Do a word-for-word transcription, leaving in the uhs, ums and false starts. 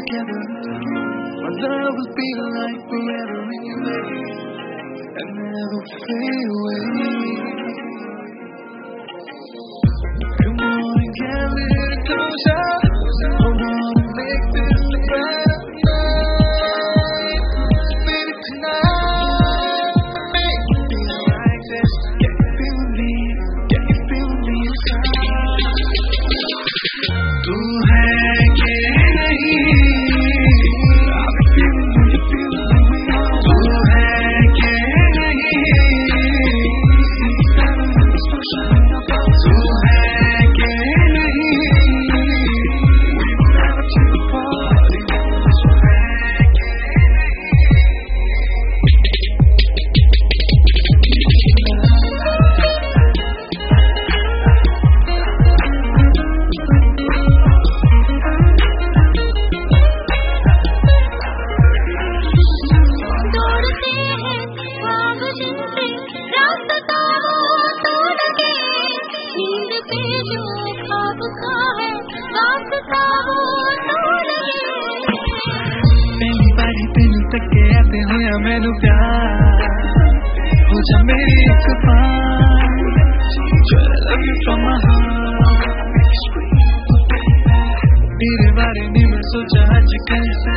together, my love will be like forever in your life and never fade away. Come on and get a little closer. Hold on and make this a better night. Baby, tonight, make me feel like this. Can you feel me? Can you feel me inside? तू है कि नहीं? I'm feeling when you feel me. तू है कि नहीं? तू है कि नहीं? We've never took a party. तू है कि पहली बारी तेनू तक्किया ते होया मैनू प्यार हो जा मेरी एक बार Girl, I love you from my heart तेरे बारे में मैं सोचा आज कल से